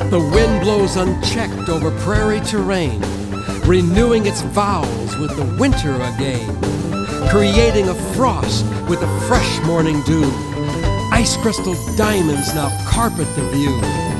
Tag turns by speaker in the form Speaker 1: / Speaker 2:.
Speaker 1: The wind blows unchecked over prairie terrain, renewing its vows with the winter again, creating a frost with a fresh morning dew. Ice crystal diamonds now carpet the view.